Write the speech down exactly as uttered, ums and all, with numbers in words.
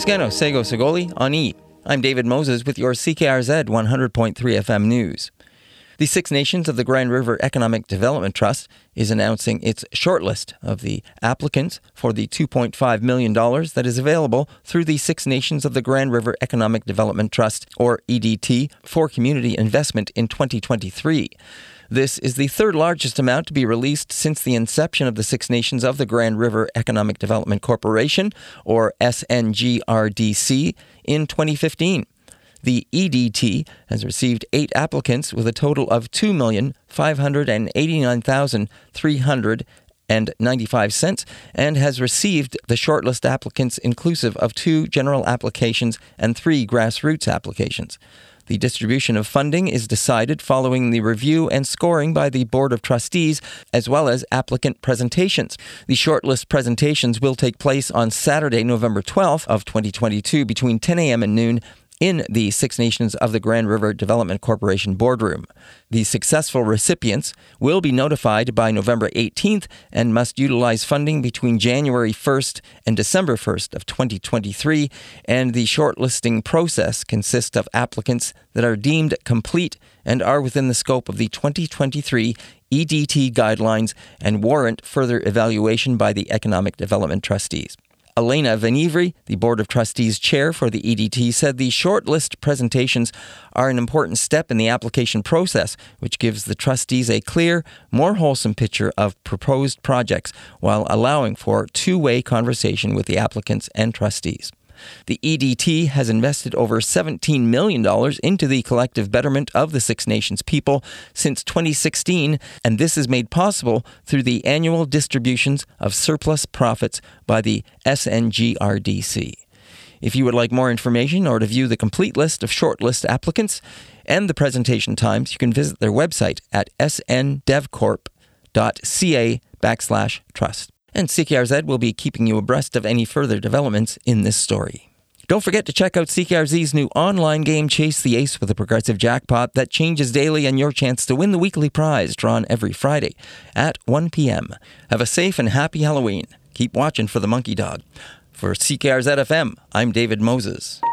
Scano Sego Segoli on E. I'm David Moses with your C K R Z one hundred point three F M news. The Six Nations of the Grand River Economic Development Trust is announcing its shortlist of the applicants for the two point five million dollars that is available through the Six Nations of the Grand River Economic Development Trust, or E D T, for community investment in twenty twenty-three. This is the third largest amount to be released since the inception of the Six Nations of the Grand River Economic Development Corporation, or S N G R D C, in twenty fifteen. The E D T has received eight applicants with a total of two million five hundred eighty-nine thousand three hundred ninety-five cents and has received the shortlist applicants inclusive of two general applications and three grassroots applications. The distribution of funding is decided following the review and scoring by the Board of Trustees, as well as applicant presentations. The shortlist presentations will take place on Saturday, November twelfth of twenty twenty-two between ten a.m. and noon in the Six Nations of the Grand River Development Corporation boardroom. The successful recipients will be notified by November eighteenth and must utilize funding between January first and December first of twenty twenty-three, and the shortlisting process consists of applicants that are deemed complete and are within the scope of the twenty twenty-three E D T guidelines and warrant further evaluation by the Economic Development Trustees. Elena Venivri, the Board of Trustees chair for the E D T, said the shortlist presentations are an important step in the application process, which gives the trustees a clear, more wholesome picture of proposed projects while allowing for two-way conversation with the applicants and trustees. The E D T has invested over seventeen million dollars into the collective betterment of the Six Nations people since twenty sixteen, and this is made possible through the annual distributions of surplus profits by the S N G R D C. If you would like more information or to view the complete list of shortlist applicants and the presentation times, you can visit their website at sndevcorp.ca backslash trust. And C K R Z will be keeping you abreast of any further developments in this story. Don't forget to check out C K R Z's new online game, Chase the Ace with a progressive jackpot that changes daily, and your chance to win the weekly prize drawn every Friday at one p.m. Have a safe and happy Halloween. Keep watching for the monkey dog. For C K R Z F M, I'm David Moses.